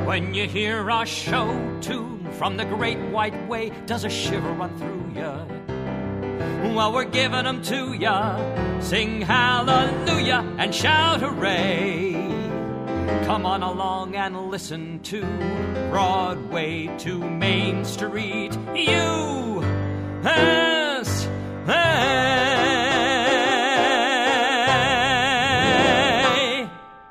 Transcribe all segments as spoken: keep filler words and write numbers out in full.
When you hear our show tune from the great white way, does a shiver run through ya? Well, we're giving them to ya. Sing hallelujah and shout hooray. Come on along and listen to Broadway to Main Street. U S A.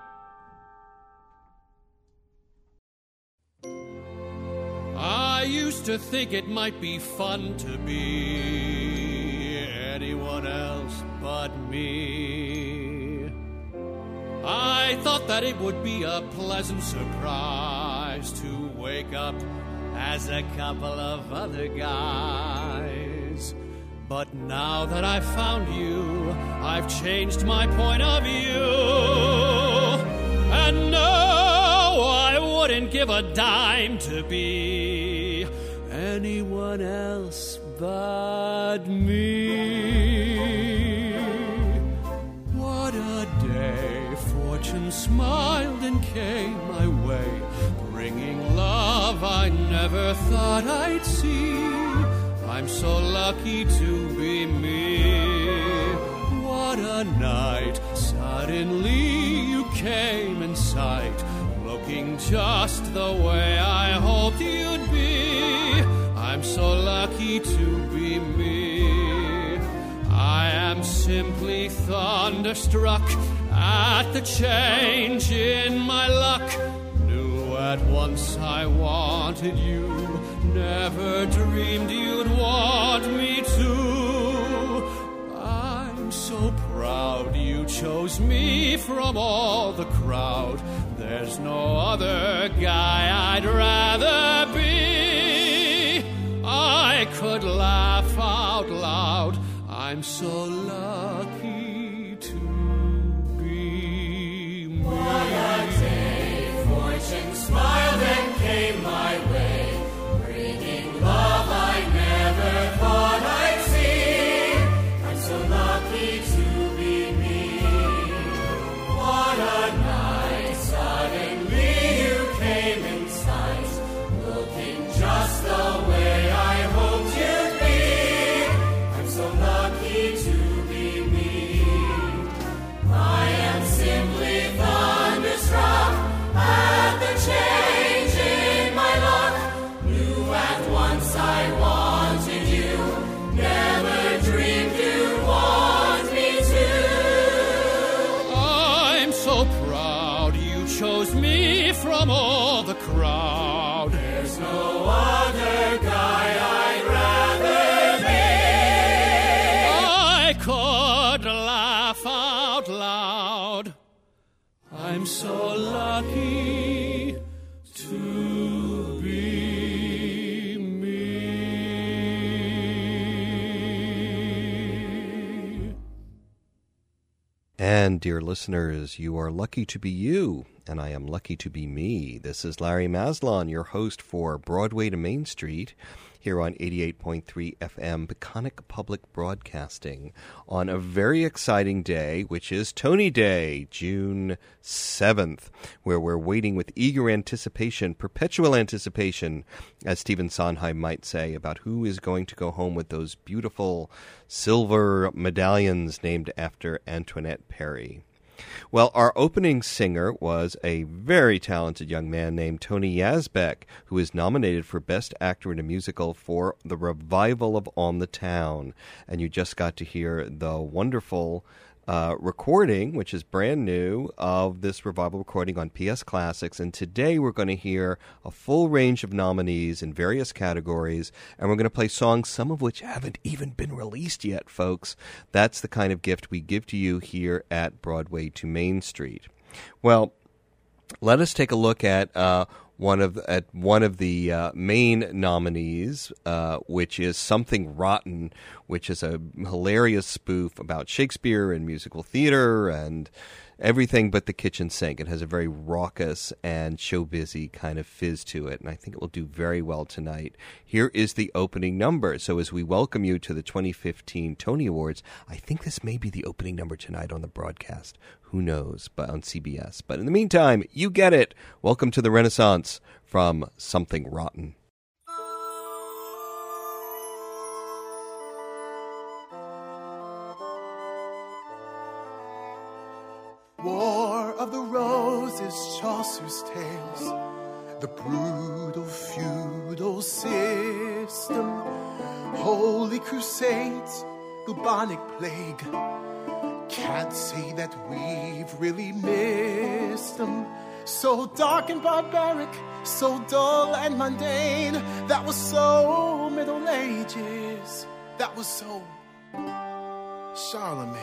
I used to think it might be fun to be anyone else but me. I thought that it would be a pleasant surprise to wake up as a couple of other guys. But now that I've found you, I've changed my point of view. And no, I wouldn't give a dime to be anyone else but me. What a day, fortune smiled and came my way, bringing love I never thought I'd see. I'm so lucky to be me. What a night, suddenly you came in sight, looking just the way I hoped you'd be. I'm so lucky to be me. I am simply thunderstruck at the change in my luck. Knew at once I wanted you, never dreamed you'd want me to. I'm so proud you chose me from all the crowd. There's no other guy I'd rather be. I could laugh out loud. I'm so lucky to be me. What a day, fortune smiled and came my way, bringing love I never thought I'd see. I'm so lucky to be me. What a night, suddenly you came in sight, looking just the way I hoped you'd be. I'm so lucky to be me. I am simply thunderstruck at the change in my luck. Knew at once I wanted you, never dreamed you'd want me to. I'm so proud you chose me from all the crowd. There's no other guy I'd rather be. I could laugh out loud. I'm so lucky to be me. And, dear listeners, you are lucky to be you, and I am lucky to be me. This is Larry Maslon, your host for Broadway to Main Street, here on eighty-eight point three F M, Peconic Public Broadcasting, on a very exciting day, which is Tony Day, June seventh, where we're waiting with eager anticipation, perpetual anticipation, as Stephen Sondheim might say, about who is going to go home with those beautiful silver medallions named after Antoinette Perry. Well, our opening singer was a very talented young man named Tony Yazbek, who is nominated for Best Actor in a Musical for the revival of On the Town. And you just got to hear the wonderful uh, recording, which is brand new, of this revival recording on P S Classics. And today we're going to hear a full range of nominees in various categories, and we're going to play songs, some of which haven't even been released yet, folks. That's the kind of gift we give to you here at Broadway to Main Street. Well, let us take a look at uh, one of at one of the uh, main nominees, uh, which is Something Rotten, which is a hilarious spoof about Shakespeare and musical theater and everything but the kitchen sink. It has a very raucous and show-busy kind of fizz to it, and I think it will do very well tonight. Here is the opening number. So as we welcome you to the twenty fifteen Tony Awards, I think this may be the opening number tonight on the broadcast. Who knows, but on C B S. But in the meantime, you get it. Welcome to the Renaissance from Something Rotten. War of the Roses, Chaucer's tales, the brutal feudal system, holy crusades, bubonic plague. Can't say that we've really missed them. So dark and barbaric, so dull and mundane. That was so Middle Ages. That was so Charlemagne.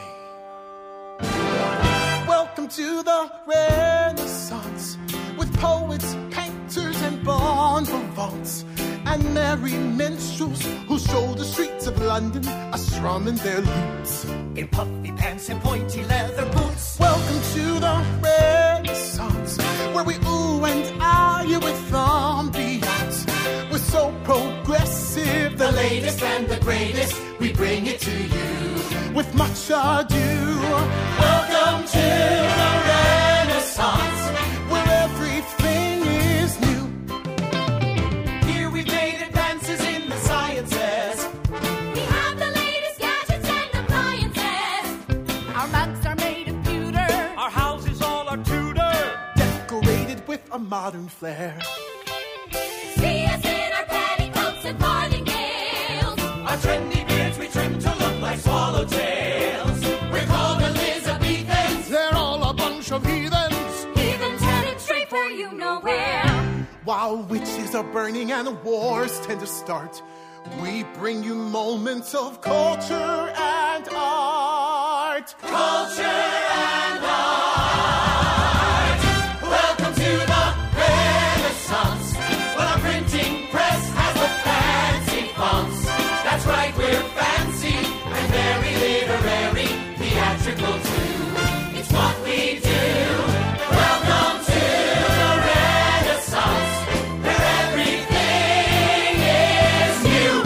Welcome to the Renaissance, with poets, painters, and bon vivants, and merry minstrels who show the streets of London a strumming their lutes in puffy pants and pointy leather boots. Welcome to the Renaissance, where we ooh and ah you with ambiance. We're so progressive, the latest and the greatest, we bring it to you with much ado. Welcome to the Renaissance, where everything is new. Here we've made advances in the sciences. We have the latest gadgets and appliances. Our mugs are made of pewter. Our houses all are Tudor, decorated with a modern flair. See us in our petticoats and farthingales. Our trendy beards we trim to look like swallowtails. We're called Elizabethans. They're all a bunch of heathens, Heathens headed straight for you know where. While witches are burning and wars tend to start, we bring you moments of culture and art. Culture and art. Welcome to the Renaissance, when our printing press has the fancy fonts. That's right, we're fancy and very literary, theatrical too. It's what we do. Welcome to the Renaissance, where everything is new.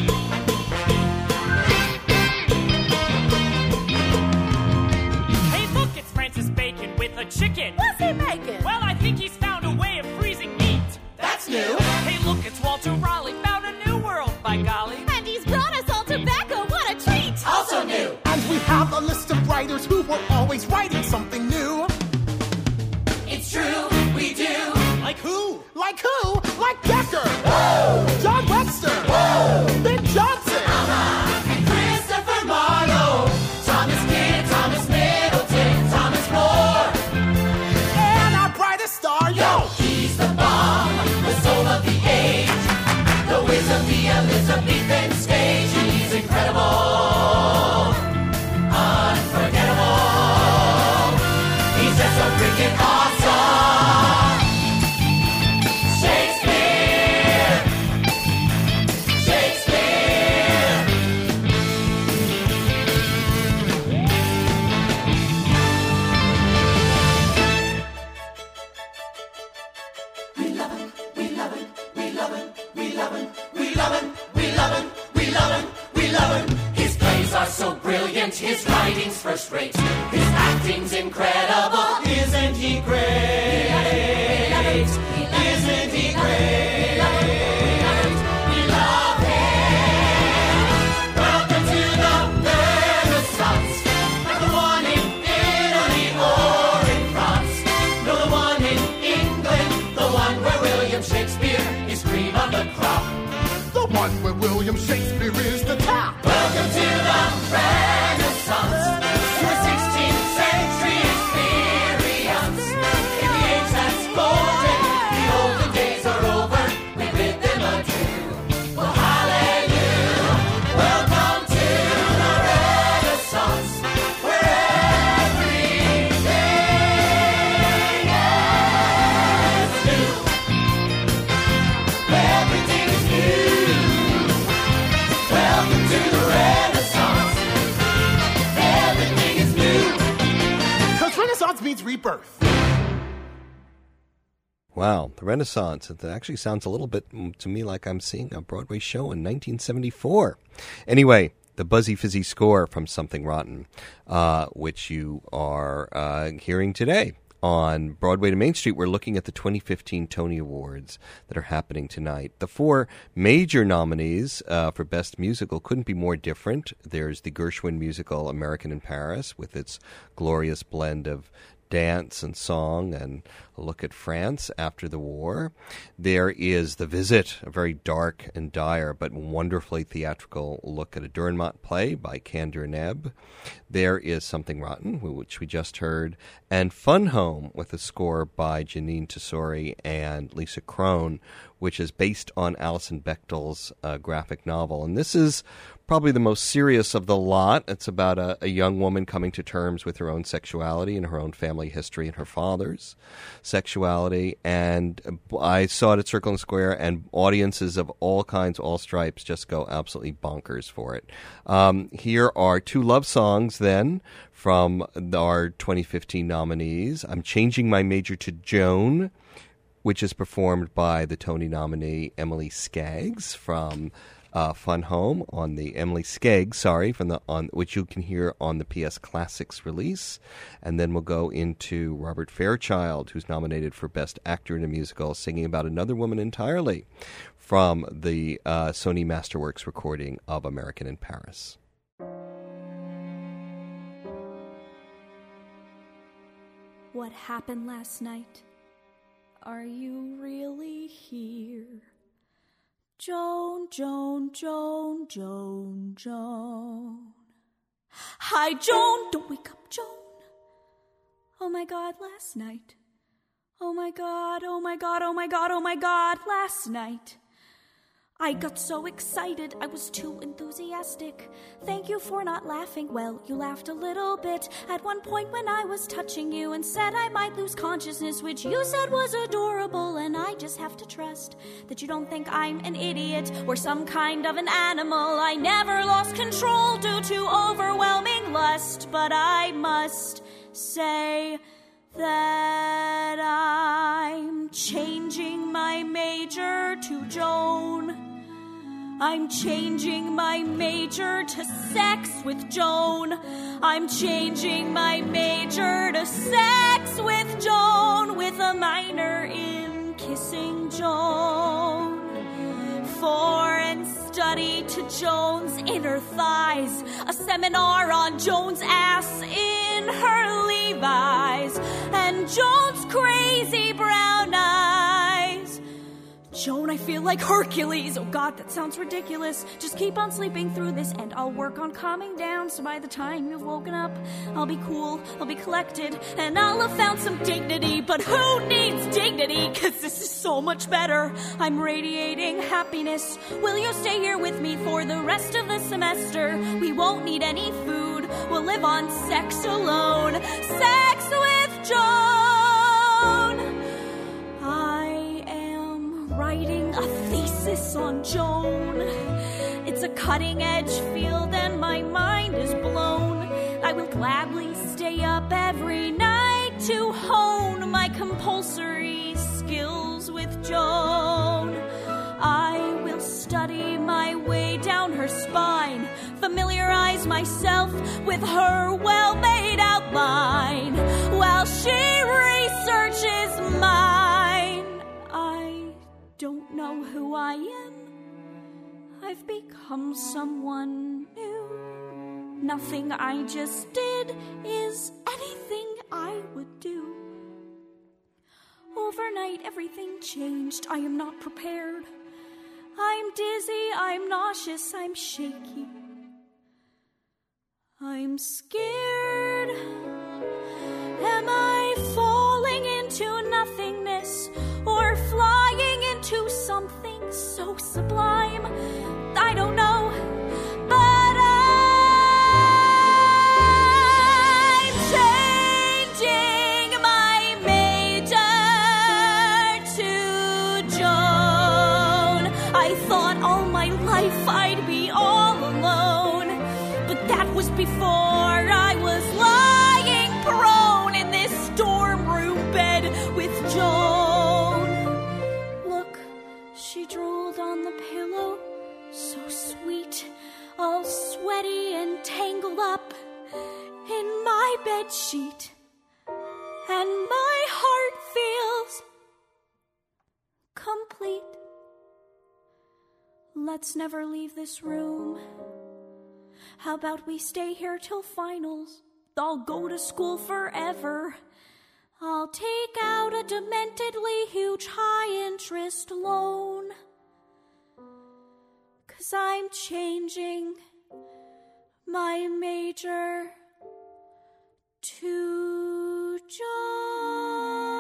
Hey, look, it's Francis Bacon with a chicken. What's he making? Well, I think he's found a way of freezing meat. That's new. Hey, look, it's Walter Raleigh, found a new world, by golly. And he's brought us all tobacco. What a treat! Also new. And we have a list of writers who were always writing something new. It's true, we do. Like who? Like who? Like Decker, Woo! John Webster, Woo! Ben Jonson, Uh-huh. And Christopher Marlowe, Thomas Kidd, Thomas Middleton, Thomas More. and our brightest star, yo! He's the bomb, the soul of the age, the whiz of the Elizabethan stage. He's incredible, unforgettable. He's just so freaking awesome. Shakespeare, Shakespeare. We love him, we love him, we love him, we love him, we love him, we love him, we love him, we love him. His plays are so brilliant, his writing's first rate, his acting's incredible. Isn't he great? Isn't he great? We love him. Welcome to the Renaissance, not the one in Italy or in France, no, the one in England, the one where William Shakespeare is cream of the crop. The one where William Shakespeare is the top. Welcome to the Renaissance, to a sixteenth century experience. In the age that's golden, the olden days are over, we bid them adieu. Well, hallelujah. Welcome to the Renaissance, where everything is new. Everything is new. Wow, the Renaissance. It actually sounds a little bit to me like I'm seeing a Broadway show in nineteen seventy-four. Anyway, the buzzy fizzy score from Something Rotten, uh, which you are uh, hearing today. On Broadway to Main Street, we're looking at the twenty fifteen Tony Awards that are happening tonight. The four major nominees uh, for Best Musical couldn't be more different. There's the Gershwin musical American in Paris with its glorious blend of dance and song and a look at France after the war. There is The Visit, a very dark and dire but wonderfully theatrical look at a Dürrenmatt play by Kander Nebb. There is Something Rotten, which we just heard, and Fun Home with a score by Janine Tesori and Lisa Krohn, which is based on Alison Bechdel's uh, graphic novel. And this is probably the most serious of the lot. It's about a, a young woman coming to terms with her own sexuality and her own family history and her father's sexuality. And I saw it at Circle and Square, and audiences of all kinds, all stripes, just go absolutely bonkers for it. Um, here are two love songs, then, from our twenty fifteen nominees. I'm Changing My Major to Joan, which is performed by the Tony nominee Emily Skaggs from uh, Fun Home on the Emily Skaggs, sorry, from the on which you can hear on the P S Classics release, and then we'll go into Robert Fairchild, who's nominated for Best Actor in a Musical, singing about another woman entirely, from the uh, Sony Masterworks recording of American in Paris. What happened last night? Are you really here? Joan, Joan, Joan, Joan, Joan. Hi, Joan, don't wake up, Joan. Oh my God, last night. Oh my God, oh my God, oh my God, oh my God, last night. I got so excited, I was too enthusiastic. Thank you for not laughing. Well, you laughed a little bit at one point when I was touching you and said I might lose consciousness, which you said was adorable, and I just have to trust that you don't think I'm an idiot or some kind of an animal. I never lost control due to overwhelming lust, but I must say that I'm changing my major to Joan. I'm changing my major to sex with Joan. I'm changing my major to sex with Joan, with a minor in kissing Joan. Foreign study to Joan's inner thighs, a seminar on Joan's ass in her Levi's, and Joan's crazy brown eyes. Joan, I feel like Hercules. Oh God, that sounds ridiculous. Just keep on sleeping through this and I'll work on calming down, so by the time you've woken up, I'll be cool, I'll be collected, and I'll have found some dignity. But who needs dignity? Cause this is so much better. I'm radiating happiness. Will you stay here with me for the rest of the semester? We won't need any food. We'll live on sex alone. Sex with Joan. I am writing a thesis on Joan. It's a cutting-edge field and my mind is blown. I will gladly stay up every night to hone my compulsory skills with Joan. I will study my way down her spine, familiarize myself with her well-made outline, while she researches mine. I don't know who I am. I've become someone new. Nothing I just did is anything I would do. Overnight, everything changed. I am not prepared. I'm dizzy, I'm nauseous, I'm shaky. I'm scared. Am I falling into nothingness or flying into something so sublime? I don't know, but I'm changing my major to Joan. I thought all my life I'd be all alone, but that was before I was lying prone in this dorm room bed with Joan. bed sheet, and my heart feels complete. Let's never leave this room. How about we stay here till finals? I'll go to school forever. I'll take out a dementedly huge high-interest loan. 'Cause I'm changing my major to Joan.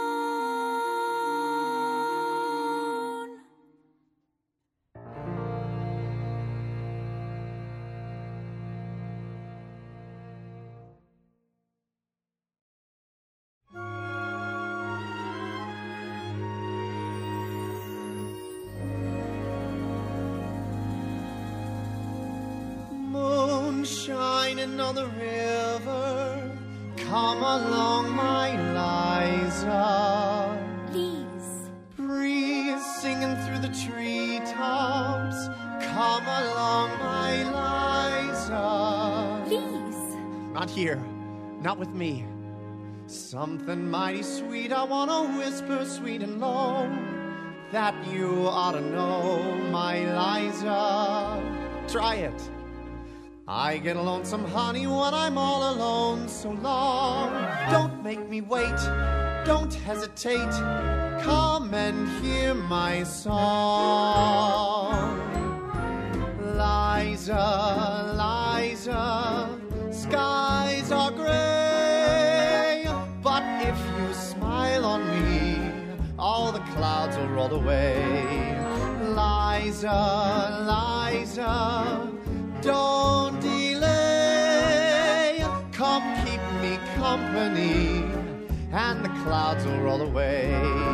Shining on the river, come along, my Liza. Please. Breeze singing through the treetops, come along, my Liza. Please. Not here, not with me. Something mighty sweet I want to whisper sweet and low, that you ought to know, my Liza. Try it. I get lonesome, honey, when I'm all alone so long. Don't make me wait, don't hesitate, come and hear my song. Liza, Liza, skies are gray, but if you smile on me, all the clouds will roll away. Liza, Liza, don't delay, come keep me company, and the clouds will roll away.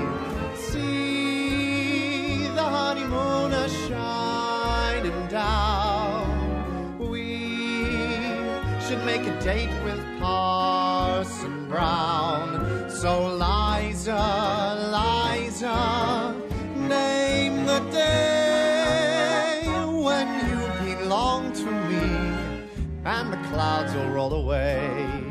See the honeymoon a shining down. We should make a date with Parson Brown. So Liza, Liza, name the day when you belong to me, and the clouds will roll away.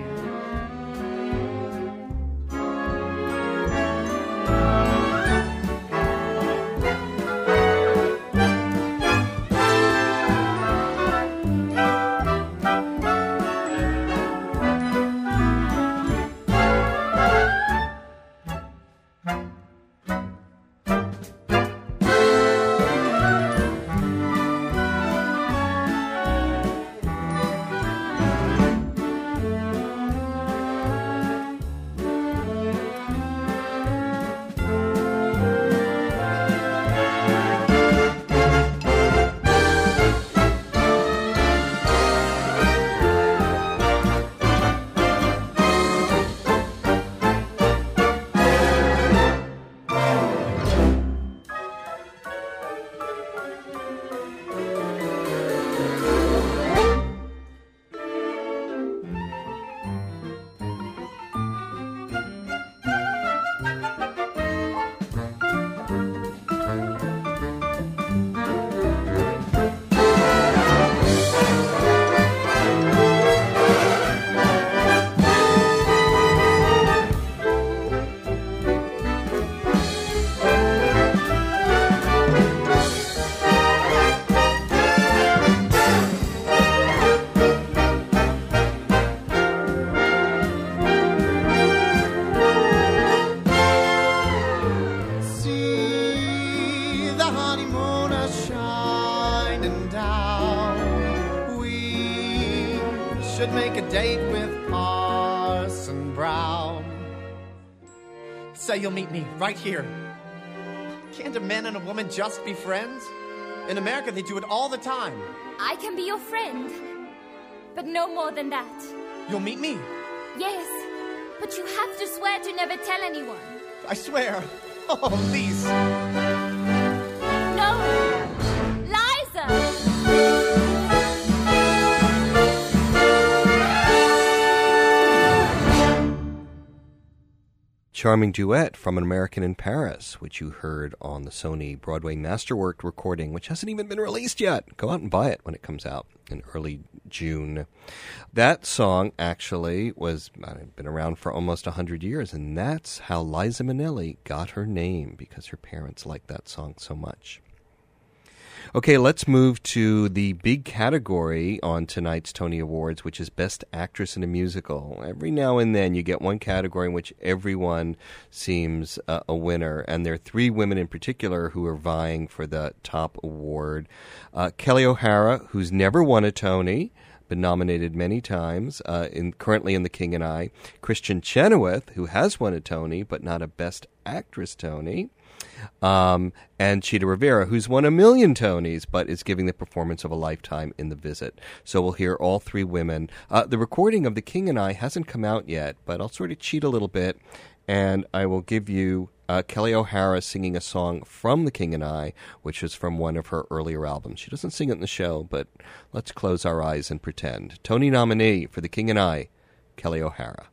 Say you'll meet me right here. Can't a man and a woman just be friends? In America, they do it all the time. I can be your friend, but no more than that. You'll meet me? Yes, but you have to swear to never tell anyone. I swear. Oh, please. No. Liza! charming duet from An American in Paris, which you heard on the Sony Broadway Masterwork recording, which hasn't even been released yet. Go out and buy it when it comes out in early June. That song actually was uh, been around for almost one hundred years, and that's how Liza Minnelli got her name, because her parents liked that song so much. Okay, let's move to the big category on tonight's Tony Awards, which is Best Actress in a Musical. Every now and then you get one category in which everyone seems uh, a winner, and there are three women in particular who are vying for the top award. Uh, Kelly O'Hara, who's never won a Tony, been nominated many times, uh, in currently in The King and I. Kristen Chenoweth, who has won a Tony, but not a Best Actress Tony. Um, and Chita Rivera, who's won a million Tonys, but is giving the performance of a lifetime in The Visit. So we'll hear all three women. Uh, the recording of The King and I hasn't come out yet, but I'll sort of cheat a little bit, and I will give you uh, Kelly O'Hara singing a song from The King and I, which is from one of her earlier albums. She doesn't sing it in the show, but let's close our eyes and pretend. Tony nominee for The King and I, Kelly O'Hara.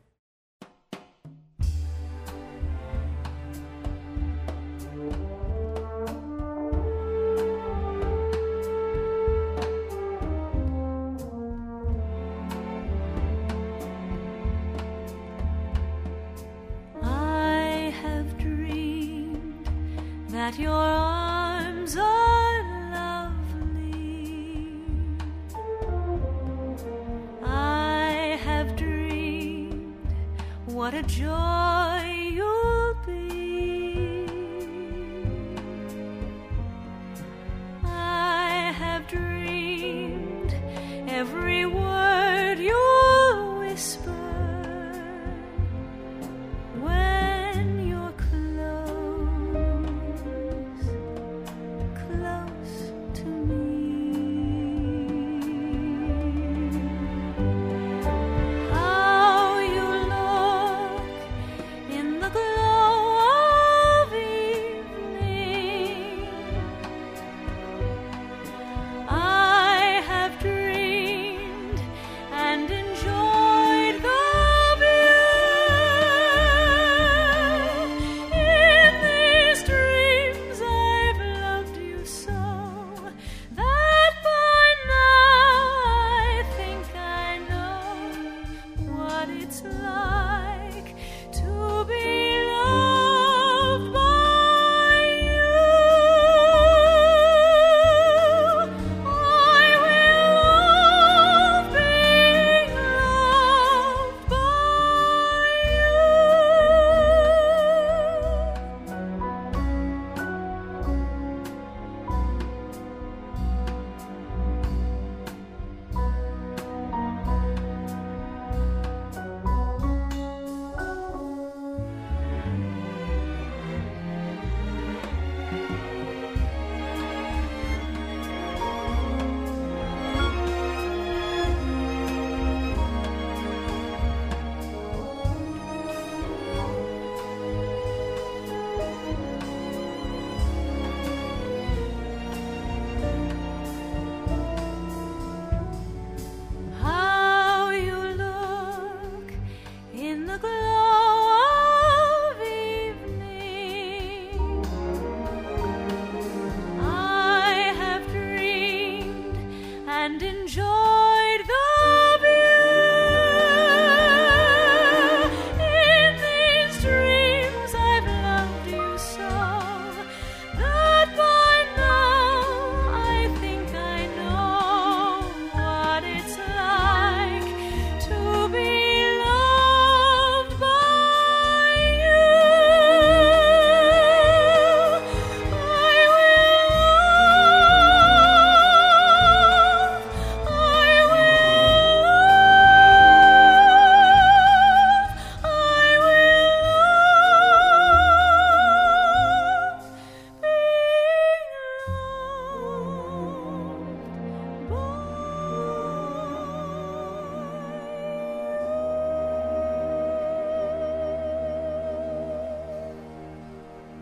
That your arms are lovely. I have dreamed what a joy you'll be. I have dreamed every word you'll whisper when you're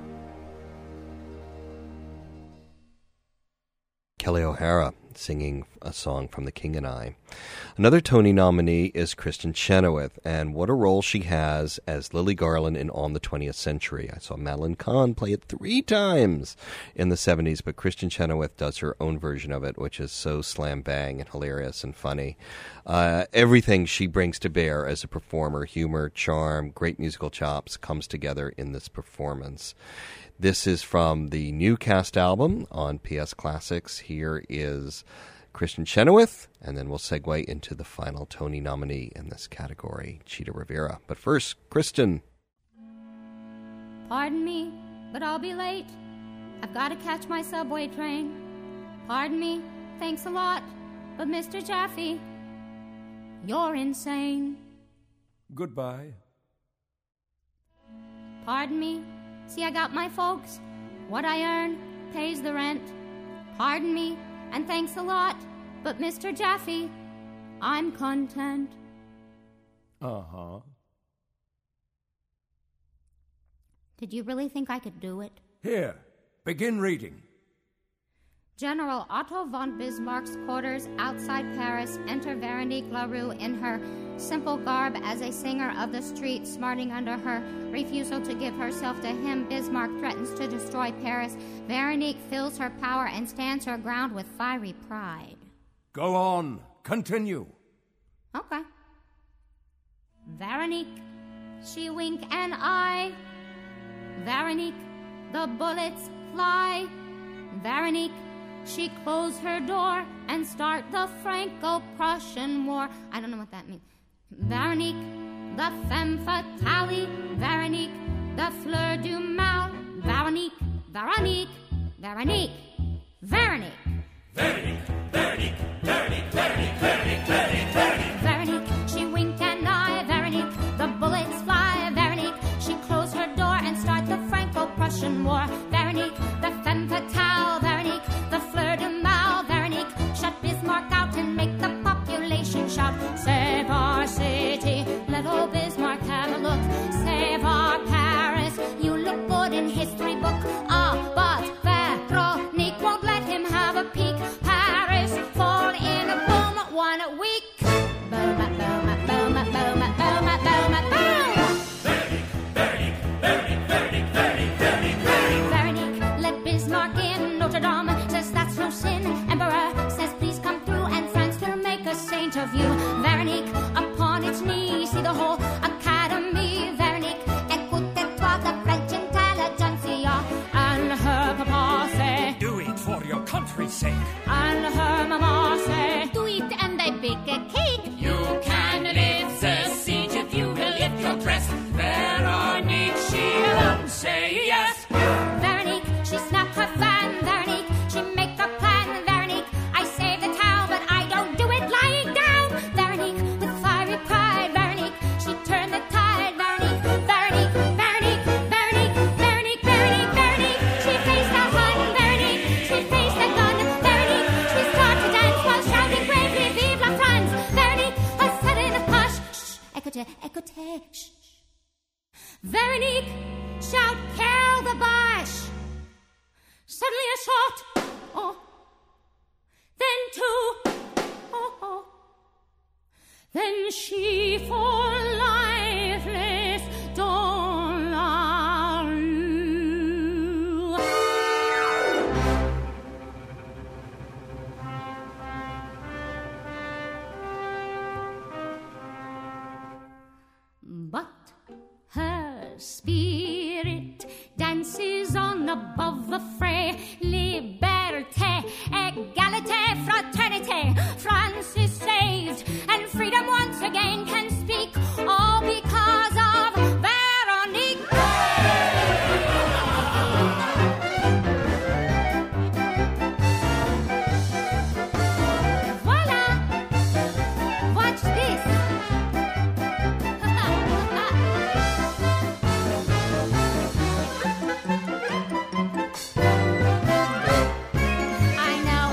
Kelly O'Hara singing a song from The King and I. Another Tony nominee is Kristin Chenoweth, and what a role she has as Lily Garland in On the twentieth Century. I saw Madeline Kahn play it three times in the seventies, but Kristin Chenoweth does her own version of it, which is so slam bang and hilarious and funny. Uh, everything she brings to bear as a performer, humor, charm, great musical chops, comes together in this performance. This is from the new cast album on P S Classics. Here is Kristin Chenoweth, and then we'll segue into the final Tony nominee in this category, Chita Rivera. But first, Kristin. Pardon me, but I'll be late. I've got to catch my subway train. Pardon me, thanks a lot, but Mister Jaffe, you're insane. Goodbye. Pardon me, see I got my folks. What I earn pays the rent. Pardon me, and thanks a lot, but Mister Jaffe, I'm content. Uh-huh. Did you really think I could do it? Here, begin reading. General Otto von Bismarck's quarters outside Paris. Enter Veronique Larue in her simple garb as a singer of the street, smarting under her refusal to give herself to him. Bismarck threatens to destroy Paris. Veronique fills her power and stands her ground with fiery pride. Go on. Continue. Okay. Veronique, she wink an eye. Veronique, the bullets fly. Veronique, she close her door and start the Franco-Prussian War. I don't know what that means. Veronique, the femme fatale. Veronique, the fleur du mal. Veronique, Veronique, Veronique, Veronique. Veronique, Veronique, Veronique, Veronique, Veronique, Veronique, Veronique. Veronique, she wink an eye. Veronique, the bullets fly. Veronique, she close her door and start the Franco-Prussian War. Veronique, the femme fatale. Veronique, the fleur de mal. Veronique, shut Bismarck out and make the population shout. Save our city, let old Bismarck have a look. Save our Paris, you look good in history book. Ah, but Veronique won't let him have a peek. Paris fall in a boom one week. Boom, boom, boom, boom, boom, boom, boom, boom. Veronique, Veronique, Veronique, Veronique, Veronique, Veronique. Veronique, let Bismarck in. Notre Dame says that's no sin. Emperor says please come through, and France will make a saint of you. Veronique, upon its knees, see the whole academy. Veronique, écoutez-toi, the French intelligentsia. And her papa say, Do it for your country's sake. and her mama say, do it and they bake a cake. You can lift the siege if you will lift your dress. Veronique, she alone say yes. Veronique, she snap her fan. Veronique, she make a plan. Veronique, I save the town, but I don't do it lying down. Veronique, with fiery pride. Veronique, she turned the tide. Veronique, Veronique, Veronique, Veronique, Veronique, Veronique, Veronique. She faced the Hun. Veronique, she faced the gun. Veronique, she started to dance while shouting bravely, Vive la France. Veronique, a sudden hush. Shh, écoutez, écoutez, shh. Veronique, shout, Carol the Boche. Suddenly a shot, oh, then two, oh, oh. Then she for lifeless dans la rue. But her spirit dances on above the fray. Liberté, égalité, fraternité. France is saved, and freedom once again can speak. All because of Veronique. Voila! Watch this. I know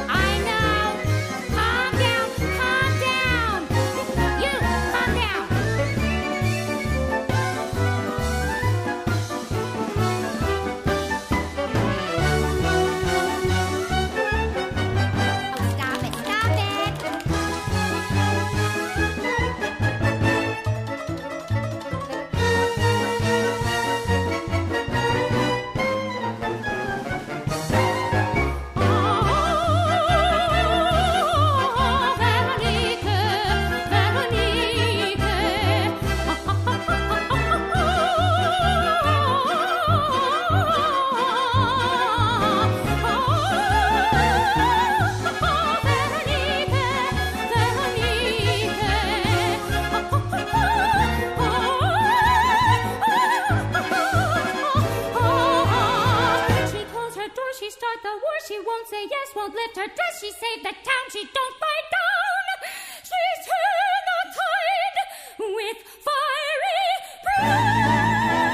she won't say yes, won't lift her dress. She saved the town, she don't fight down. She's turned the tide with fiery breath.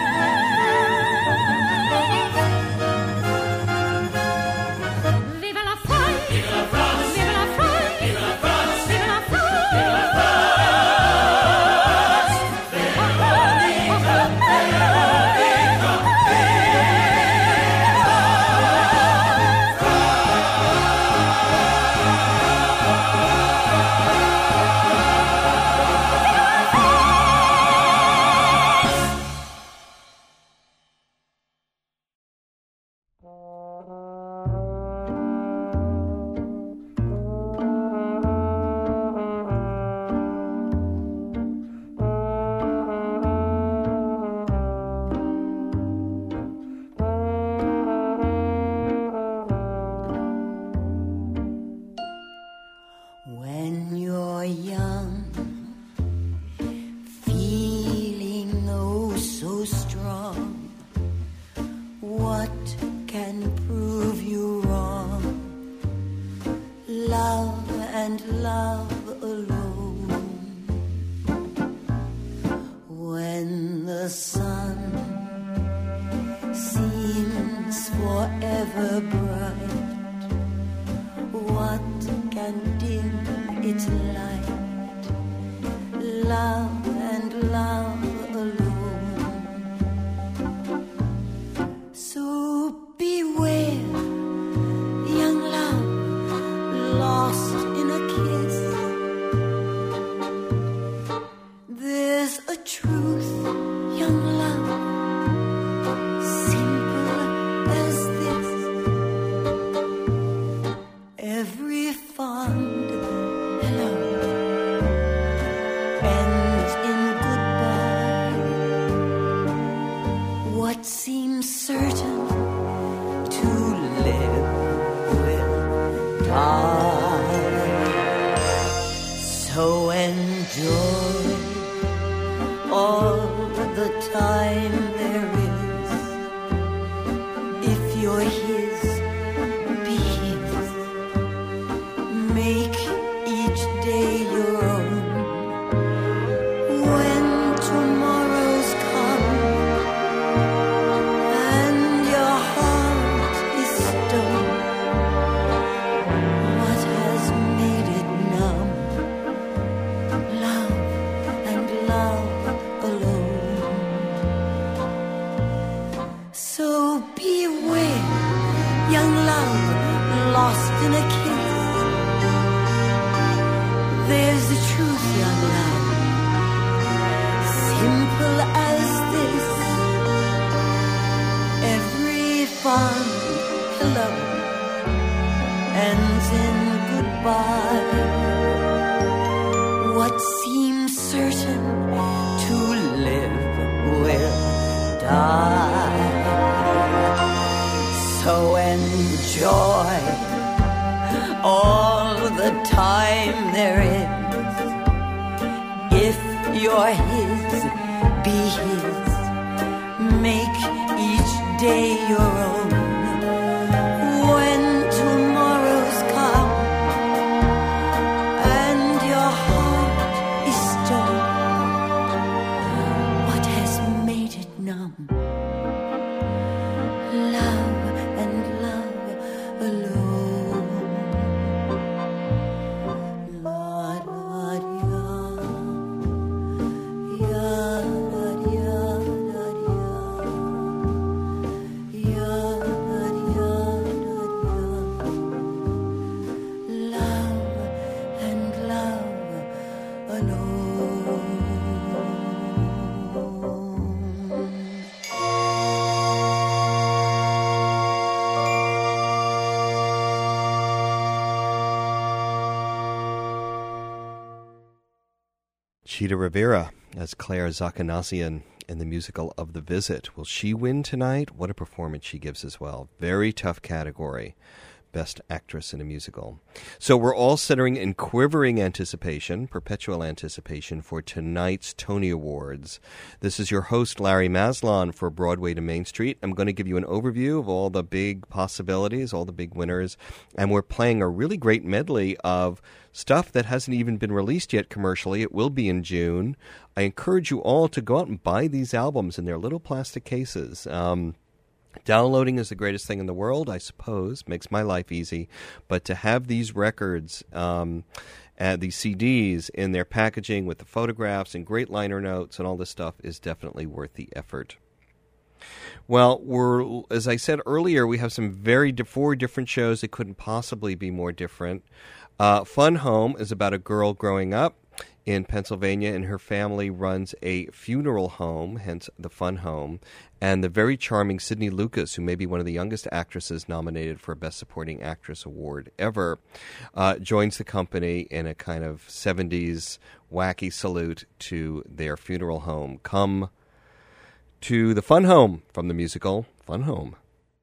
Vive la France! Vive la France! Vive la France! Vive la France! Vive la France! Vive la France! When you're young, feeling oh so strong, what can prove you wrong? Love and love alone. When the sun seems forever bright, what can dim its light? Love and love alone. So beware, young love, lost in a kiss. There's a truth, young love, simple as this. Every fond hello ends in goodbye. What seems certain to live will die. So enjoy all the time there is. If you're his, be his. Make each day your own. When tomorrow's come and your heart is stone, what has made it numb? Love and love alone. So beware, young love, lost in a kiss. There's the truth, young love, simple as this. Every fond hello ends in goodbye. What seems certain to live will die. So enjoy all the time there is. If you're his, be his. Make each day your own. When tomorrow's come and your heart is stone, what has made it numb? Love and love alone. La da da, ya da ya da ya, ya da ya da ya. Love and love alone. Chita Rivera as Claire Zakanassian in the musical of The Visit. Will she win tonight? What a performance she gives as well. Very tough category. Best Actress in a Musical. So we're all sitting in quivering anticipation, perpetual anticipation for tonight's Tony Awards. This is your host, Larry Maslon, for Broadway to Main Street. I'm going to give you an overview of all the big possibilities, all the big winners, and we're playing a really great medley of stuff that hasn't even been released yet commercially. It will be in June. I encourage you all to go out and buy these albums in their little plastic cases. Um... Downloading is the greatest thing in the world, I suppose. Makes my life easy. But to have these records, um, and these C Ds in their packaging with the photographs and great liner notes and all this stuff is definitely worth the effort. Well, we're as I said earlier, we have some very di- four different shows that couldn't possibly be more different. Uh, Fun Home is about a girl growing up in Pennsylvania, and her family runs a funeral home, hence the Fun Home. And the very charming Sidney Lucas, who may be one of the youngest actresses nominated for a Best Supporting Actress award ever, uh, joins the company in a kind of seventies wacky salute to their funeral home. Come to the Fun Home from the musical Fun Home.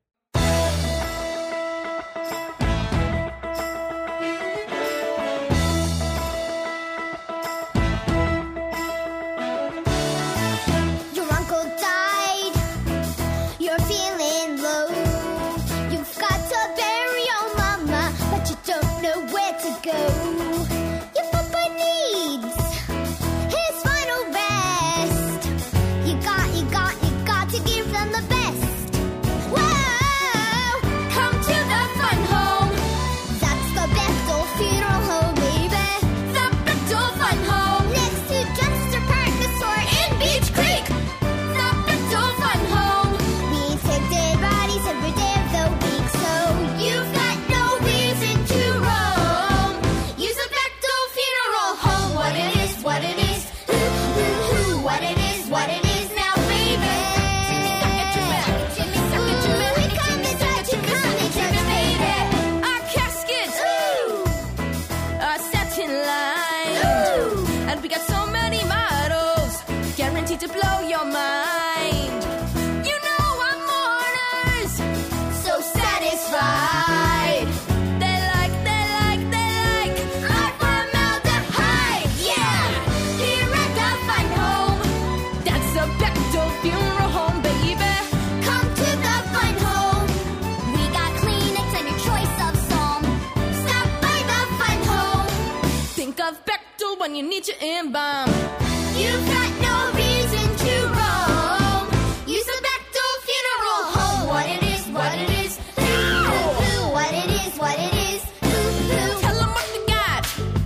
When you need your embalm, you've got no reason to roam. Use the Bechtel Funeral Home. What it is, what it is, who, who, who, what it is, what it is, who, who. Tell them what we got.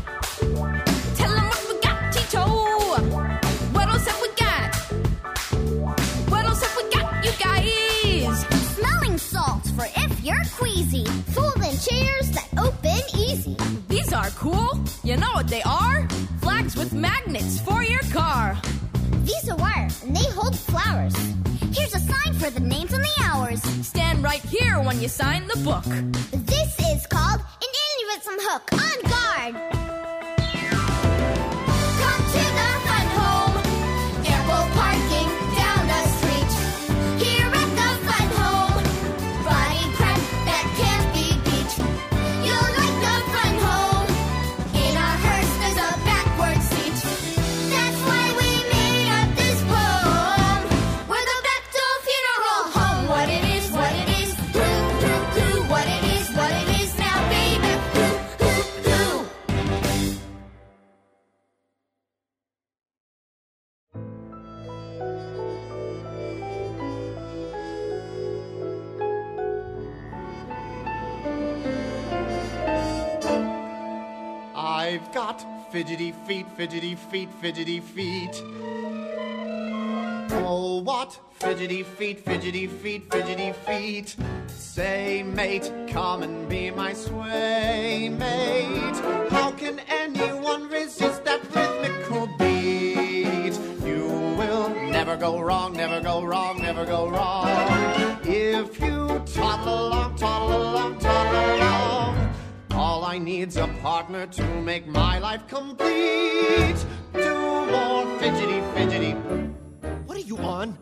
Tell them what we got, Tito. What else have we got? What else have we got, you guys? Smelling salts for if you're queasy. Folding chairs that open easy. These are cool. You know what they are? Flags with magnets for your car. These are wire, and they hold flowers. Here's a sign for the names and the hours. Stand right here when you sign the book. This is called an aneurysm hook. On guard. Come to the Fun Home. Ample parking down the street. Here at the Fun Home. Body prep that can't be beat. You'll like the Fun Home. In a hearse there's a backward seat. That's why we made up this poem. We're the Bechtel Funeral Home. What it is, what it is, who, who, who. What it is, what it is now, baby, who, who, who. I've got fidgety feet, fidgety feet, fidgety feet. Oh, what fidgety feet, fidgety feet, fidgety feet. Say, mate, come and be my sway mate. How can anyone resist that rhythmical beat? You will never go wrong, never go wrong, never go wrong. If you toddle along, toddle along, toddle along. All I need's a partner to make my life complete. Do more fidgety, fidgety. What are you on?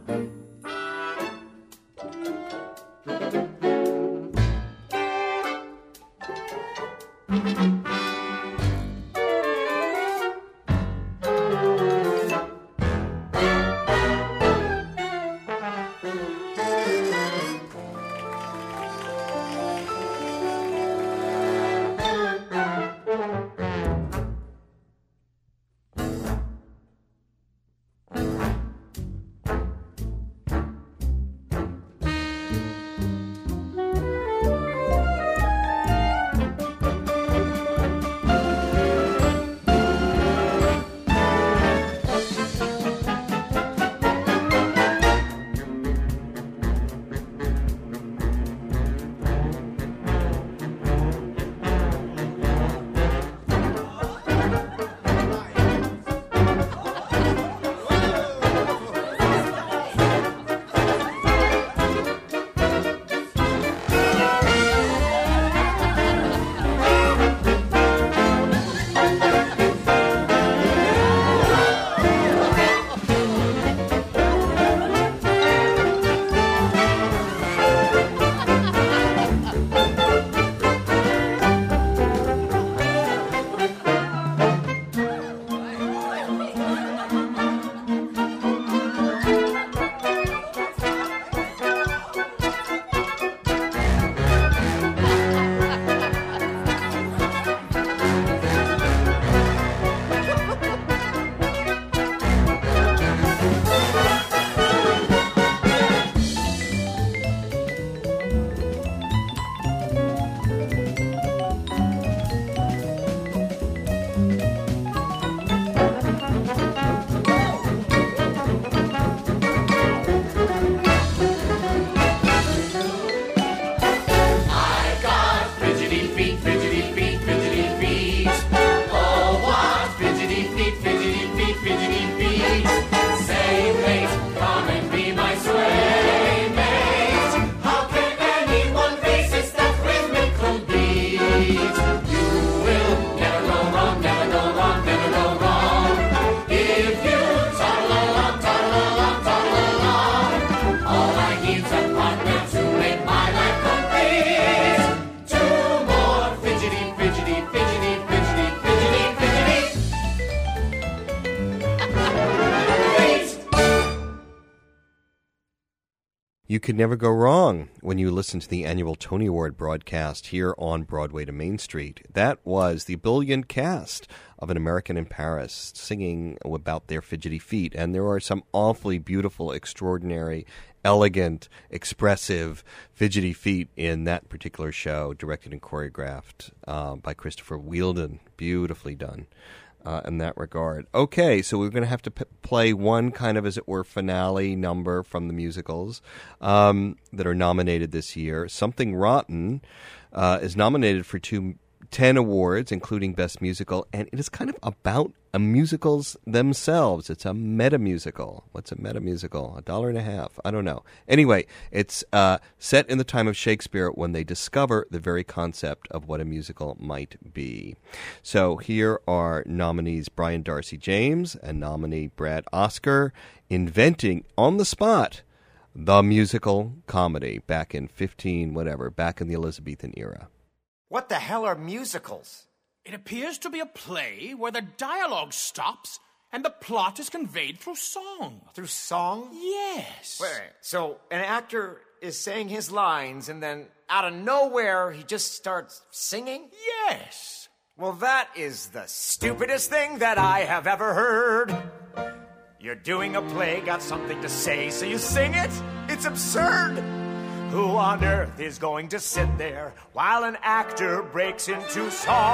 You could never go wrong when you listen to the annual Tony Award broadcast here on Broadway to Main Street. That was the brilliant cast of An American in Paris singing about their fidgety feet. And there are some awfully beautiful, extraordinary, elegant, expressive fidgety feet in that particular show, directed and choreographed uh, by Christopher Wheeldon. Beautifully done. Uh, in that regard. Okay, so we're going to have to p- play one kind of, as it were, finale number from the musicals um, that are nominated this year. Something Rotten uh, is nominated for two, ten awards, including Best Musical, and it is kind of about a musicals themselves. It's a meta-musical. What's a meta-musical? A dollar and a half? I don't know. Anyway, it's uh, set in the time of Shakespeare when they discover the very concept of what a musical might be. So here are nominees Brian Darcy James and nominee Brad Oscar inventing on the spot the musical comedy back in fifteen whatever, back in the Elizabethan era. What the hell are musicals? It appears to be a play where the dialogue stops and the plot is conveyed through song. Through song? Yes. Wait, wait. So an actor is saying his lines and then out of nowhere he just starts singing? Yes. Well, that is the stupidest thing that I have ever heard. You're doing a play, got something to say, so you sing it? It's absurd. Who on earth is going to sit there while an actor breaks into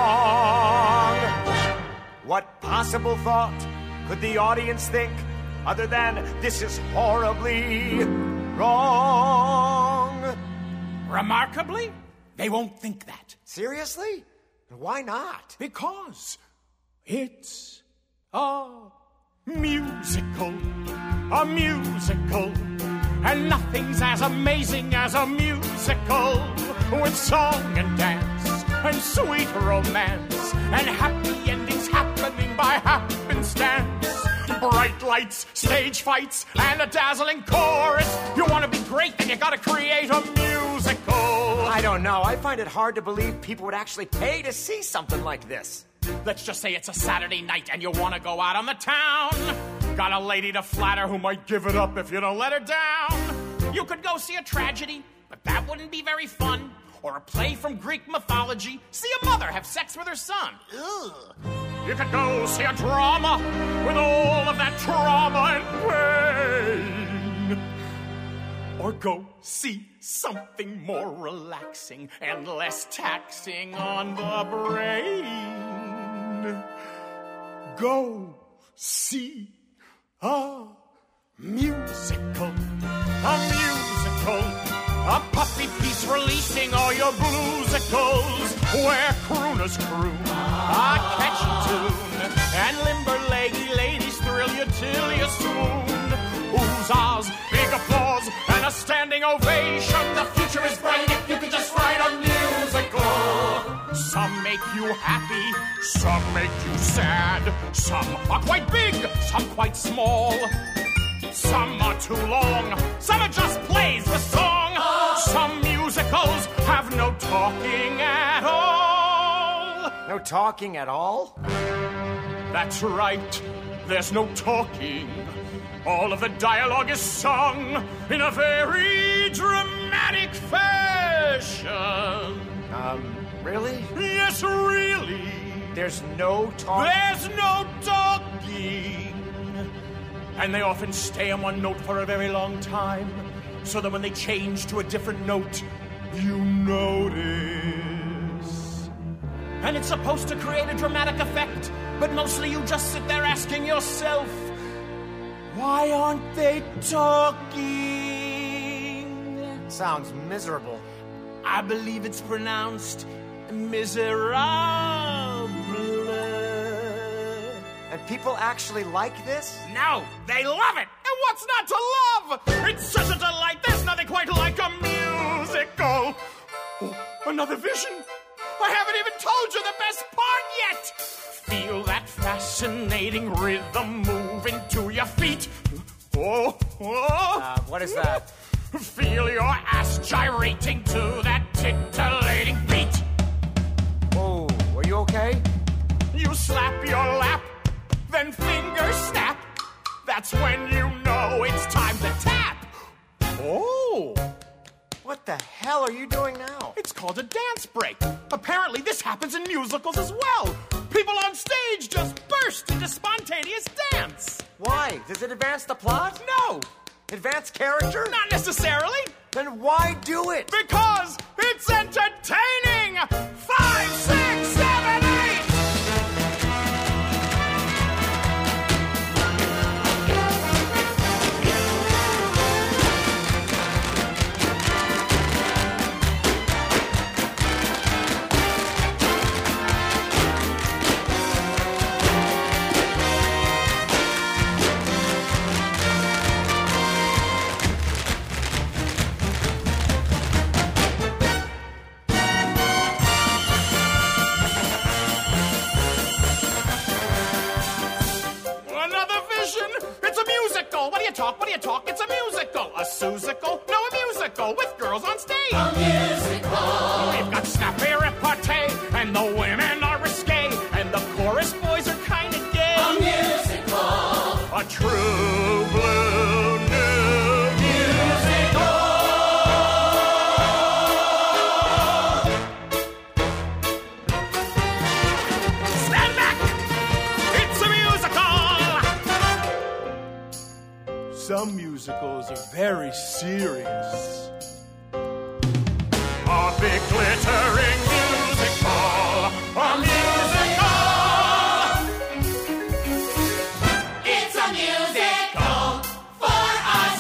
song? What possible thought could the audience think other than this is horribly wrong? Remarkably, they won't think that. Seriously? Why not? Because it's a musical, a musical. And nothing's as amazing as a musical, with song and dance and sweet romance and happy endings happening by happenstance. Bright lights, stage fights, and a dazzling chorus. You want to be great, then you got to create a musical. I don't know. I find it hard to believe people would actually pay to see something like this. Let's just say it's a Saturday night and you want to go out on the town. Got a lady to flatter who might give it up if you don't let her down. You could go see a tragedy, but that wouldn't be very fun. Or a play from Greek mythology. See a mother have sex with her son. Ugh. You could go see a drama with all of that trauma and pain. Or go see something more relaxing and less taxing on the brain. Go see a musical, a musical, a puppy piece releasing all your bluesicles, where crooners croon a catchy tune, and limber-leggy ladies thrill you till you swoon. Oohs, big applause, and a standing ovation. The future is bright if you could just write a musical. Some make you happy, some make you sad. Some are quite big, some quite small. Some are too long, some are just plays for song. Some musicals have no talking at all. No talking at all? That's right, there's no talking. All of the dialogue is sung in a very dramatic fashion. Um, really? Yes, really. There's no talking? There's no talking. And they often stay on one note for a very long time, so that when they change to a different note, you notice. And it's supposed to create a dramatic effect, but mostly you just sit there asking yourself, why aren't they talking? Sounds miserable. I believe it's pronounced miserable. And people actually like this? No, they love it. And what's not to love? It's such a delight. There's nothing quite like a musical. Oh, another vision. I haven't even told you the best part yet. Feel that fascinating rhythm moving to your feet. Oh, oh. Uh, what is that? Feel your ass gyrating to that titillating beat. Oh, are you okay? You slap your lap, then fingers snap. That's when you know it's time to tap. Oh. What the hell are you doing now? It's called a dance break. Apparently this happens in musicals as well. People on stage just burst into spontaneous dance. Why? Does it advance the plot? No. Advance character? Not necessarily. Then why do it? Because it's entertaining. Five, six, seven, eight. It's a musical. What do you talk? What do you talk? It's a musical. A Susical? No, a musical with girls on stage. A musical. We've got snappy repartee, and the women are risque, and the chorus boys are kind of gay. A musical. A true blue new musical. Stand back! It's a musical! Some musicals are very serious. A big glittering musical, a musical. It's a musical for us.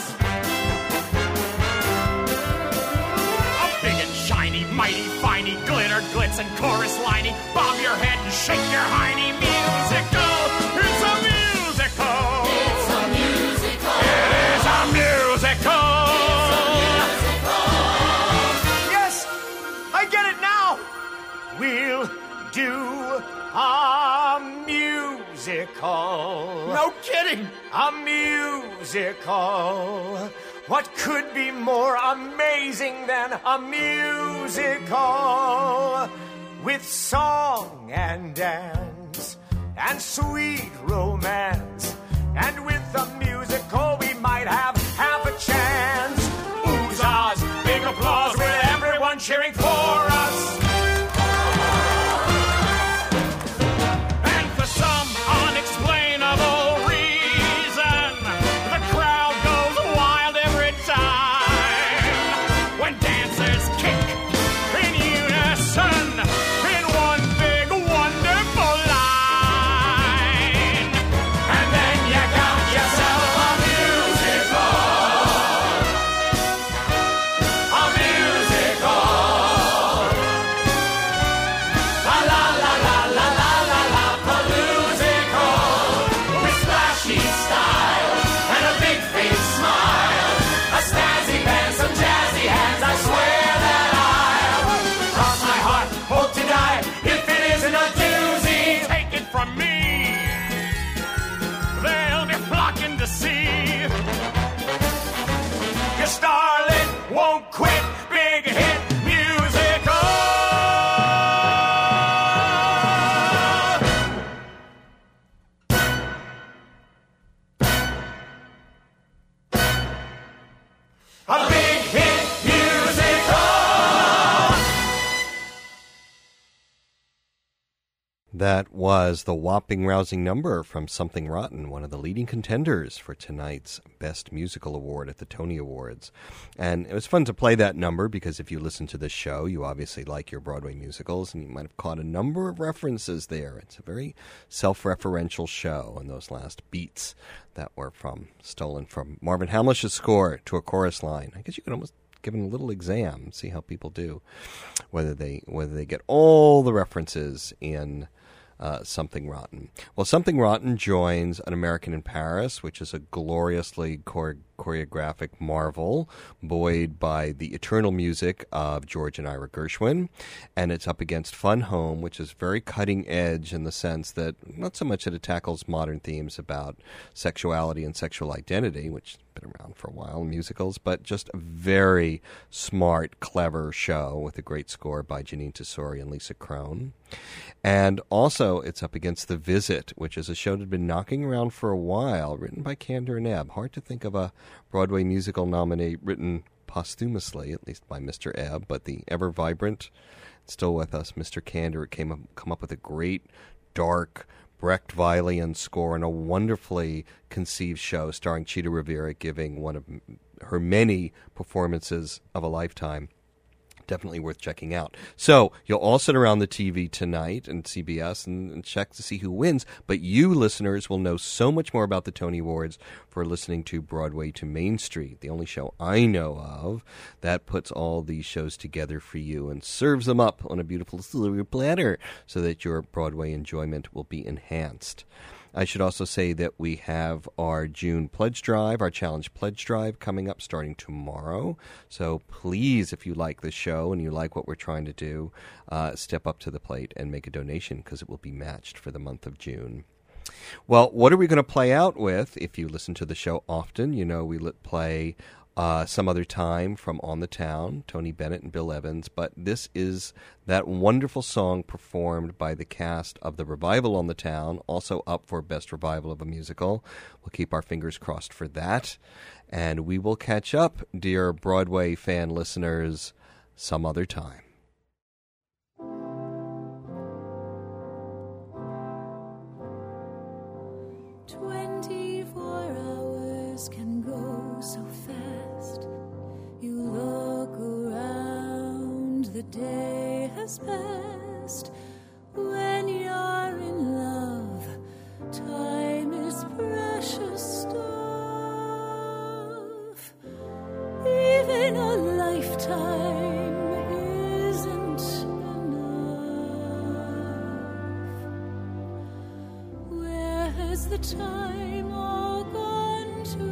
A big and shiny, mighty, finey, glitter, glitz, and chorus liney. Bob your head and shake your hiney musical. It's a musical. It's a musical. It is a musical. Yes! I get it now! We'll do a musical. No kidding. A musical. What could be more amazing than a musical with song and dance and sweet romance? And with the musical we might have half a chance. Oohs, ahs, big applause with everyone cheering for us. And for some unexplainable reason, the crowd goes wild every time when dancers kick in unison in one big wonderful line. And then you got yourself a musical, a musical. La la la la la la la la paloozical, with splashy style and a big face smile, a snazzy band, some jazzy hands. I swear that I'll cross my heart, hope to die if it isn't a doozy. Take it from me, they'll be flocking to see your starlet won't quit. Big hit musical. A big hit musical. That was the whopping rousing number from Something Rotten, one of the leading contenders for tonight's Best Musical Award at the Tony Awards. And it was fun to play that number because if you listen to this show, you obviously like your Broadway musicals, and you might have caught a number of references there. It's a very self-referential show, and those last beats that were from stolen from Marvin Hamlish's score to a chorus line. I guess you could almost give them a little exam, see how people do, whether they whether they get all the references in uh, Something Rotten. Well, Something Rotten joins An American in Paris, which is a gloriously chore- choreographic marvel, buoyed by the eternal music of George and Ira Gershwin, and it's up against Fun Home, which is very cutting edge in the sense that not so much that it tackles modern themes about sexuality and sexual identity, which been around for a while in musicals, but just a very smart, clever show with a great score by Janine Tesori and Lisa Crone. And also, it's up against The Visit, which is a show that had been knocking around for a while, written by Kander and Ebb. Hard to think of a Broadway musical nominee written posthumously, at least by Mister Ebb, but the ever-vibrant, still with us, Mister Kander, came up, come up with a great, dark, Brecht-Weileyan score and a wonderfully conceived show starring Chita Rivera giving one of her many performances of a lifetime. Definitely worth checking out. So you'll all sit around the T V tonight and C B S and, and check to see who wins, but you listeners will know so much more about the Tony Awards for listening to Broadway to Main Street, the only show I know of that puts all these shows together for you and serves them up on a beautiful silver platter so that your Broadway enjoyment will be enhanced. I should also say that we have our June pledge drive, our challenge pledge drive coming up starting tomorrow. So please, if you like the show and you like what we're trying to do, uh, step up to the plate and make a donation because it will be matched for the month of June. Well, what are we going to play out with? If you listen to the show often, you know we play Uh, Some Other Time from On the Town, Tony Bennett and Bill Evans, but this is that wonderful song performed by the cast of the revival On the Town, also up for Best Revival of a Musical. We'll keep our fingers crossed for that, and we will catch up, dear Broadway fan listeners, some other time. Twenty-four hours can go so fast. You look around, the day has passed. When you're in love, time is precious stuff. Even a lifetime isn't enough. Where has the time all gone to?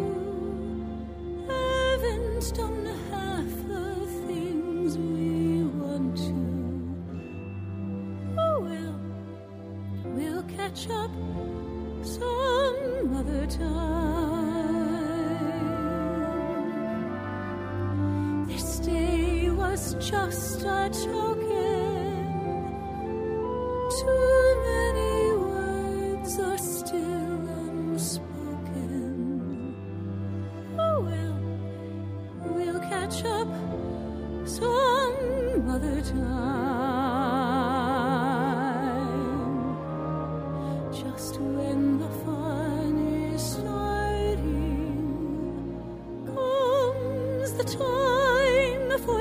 Haven't done half the things we want to. Oh well, we'll catch up some other time. just a token. Too many words are still unspoken. Oh well, we'll catch up some other time. Just when the fun is starting, comes the time for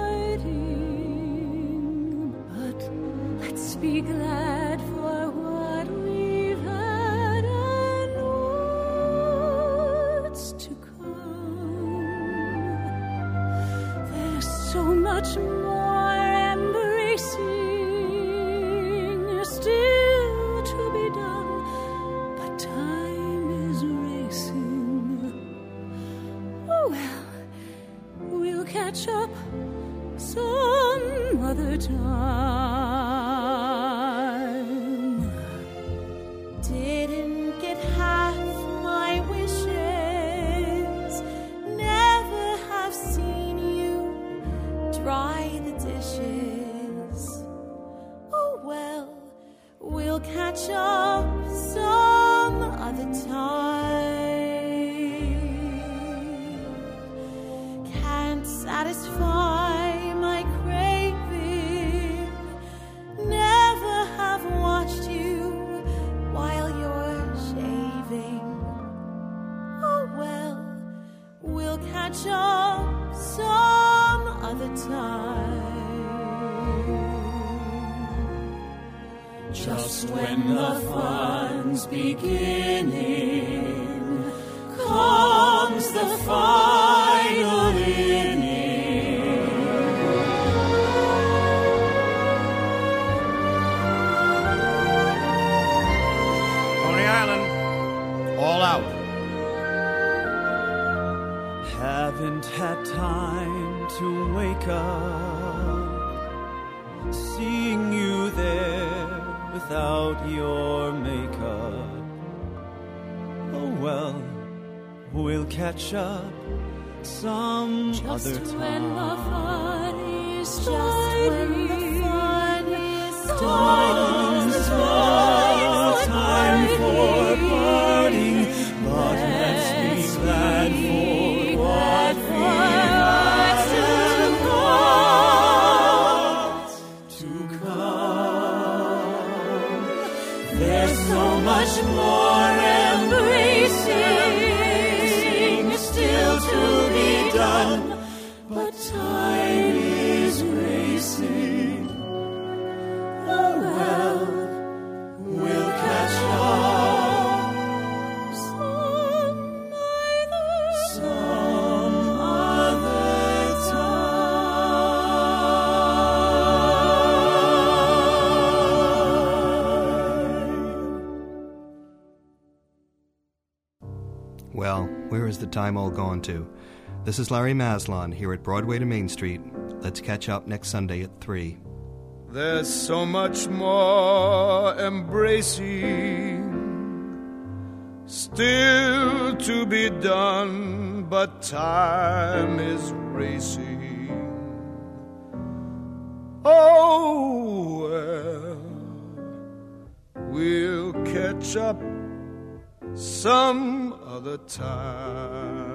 parting. But let's be glad for what we've had and what's to come. There's so much more embracing still to be done, but time is racing. Oh well, we'll catch up some other time. Didn't get half my wishes, never have seen you dry the dishes. Oh well, we'll catch up some other time. Can't satisfy my craving, never have watched you while you're shaving. Oh well, we'll catch up some other time. Just when the fun's beginning, comes the final inning. Coney Island, all out. Haven't had time to wake up, seeing you there without your makeup. Oh well, we'll catch up some Just other time. when the fun is starting, comes the time for parting, but let's be glad for what we've to come. There's so much more embracing still to be done, but time is racing. Oh well, we'll catch up some other, some other time. Well, where is the time all gone to? This is Larry Maslon here at Broadway to Main Street. Let's catch up next Sunday at three. There's so much more embracing still to be done, but time is racing. Oh, well, we'll catch up some other time.